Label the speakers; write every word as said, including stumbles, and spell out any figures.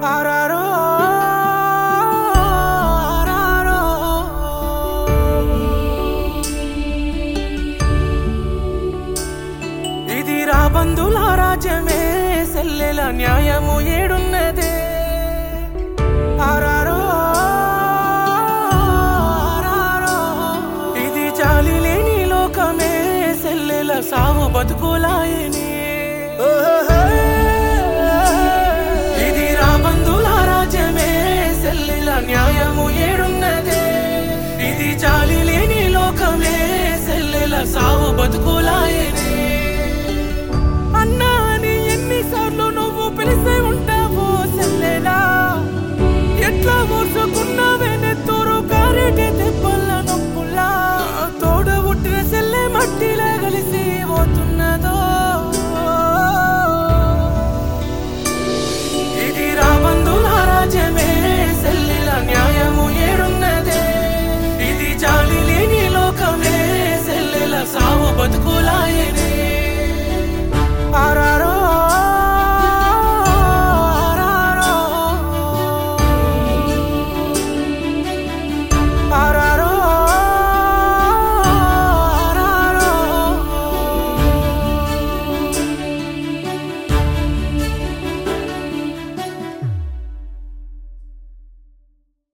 Speaker 1: ఆరారో ఆరారో ఇది రా బంధుల రాజ్యమే సెల్లెల న్యాయము ఏడున్నదే ఆరారో ఆరారో ఇది జాలి లేని లోకమే సెల్లెల సావు బతుకులాయే